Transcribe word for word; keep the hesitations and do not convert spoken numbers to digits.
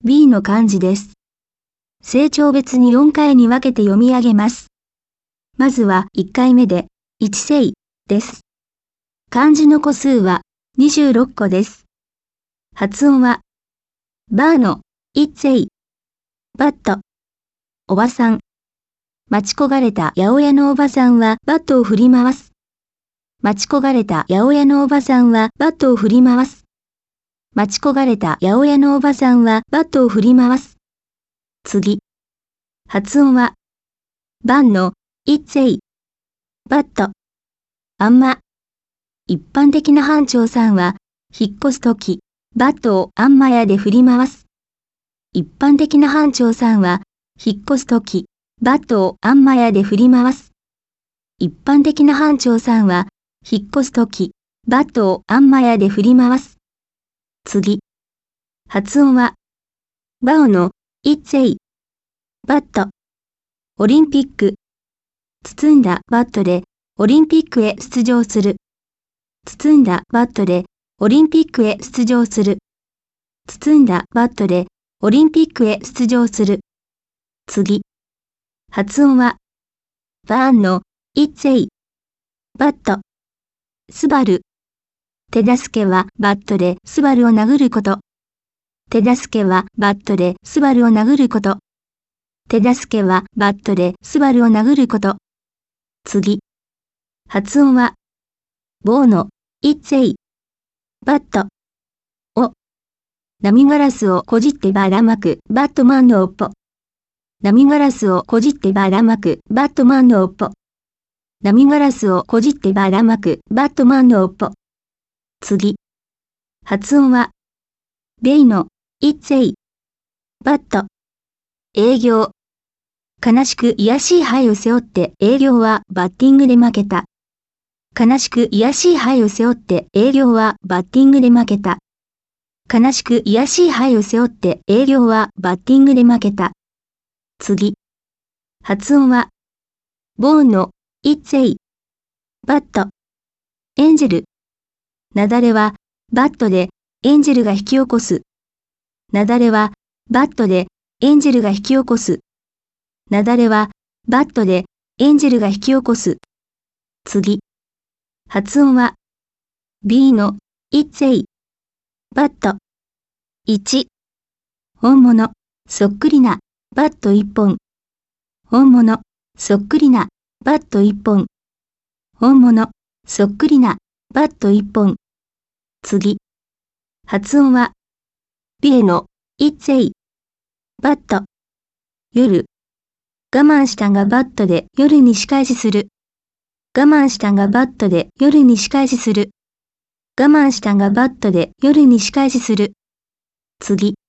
B の漢字です。成長別によんかいに分けて読み上げます。まずはいっかいめで、一世です。漢字の個数はにじゅうろっこです。発音は、バーの、一世、バット、おばさん。待ち焦がれた八百屋のおばさんはバットを振り回す。待ち焦がれた八百屋のおばさんはバットを振り回す。待ち焦がれた八百屋のおばさんはバットを振り回す。次。発音は、バンの、一世、バット、あんま。一般的な班長さんは、引っ越すとき、バットをあんま屋で振り回す。一般的な班長さんは、引っ越すとき、バットをあんま屋で振り回す。一般的な班長さんは、引っ越すとき、バットをあんま屋で振り回す。次。発音は、バオの、一世、バット、オリンピック。包んだバットで、オリンピックへ出場する。包んだバットで、オリンピックへ出場する。包んだバットで、オリンピックへ出場する。次。発音は、バーンの、一世、バット、スバル。手助けはバットでスバルを殴ること。手助けはバットでスバルを殴ること。手助けはバットでスバルを殴ること。次。発音は、棒の、一世、バット、お。波ガラスをこじってばらまくバットマンのおっぽ。波ガラスをこじってばらまくバットマンのおっぽ。波ガラスをこじってばらまくバットマンのおっぽ。次。発音は、ベイの、一世、バット、営業。悲しく癒しい灰を背負って営業はバッティングで負けた。悲しく癒しい灰を背負って営業はバッティングで負けた。悲しく癒しい灰を背負って営業はバッティングで負けた。次。発音は、ボーンの、一世、バット、エンジェル。雪崩は、バットで、エンジェルが引き起こす。雪崩は、バットで、エンジェルが引き起こす。雪崩は、バットで、エンジェルが引き起こす。次。発音は、B の、一世、バット、いち。本物、そっくりな、バット一本。本物、そっくりな、バット一本。本物、そっくりな、バット一本。次。発音は、ビエの、一世、バット。夜。我慢したがバットで夜に仕返しする。我慢したがバットで夜に仕返しする。我慢したがバットで夜に仕返しする。次。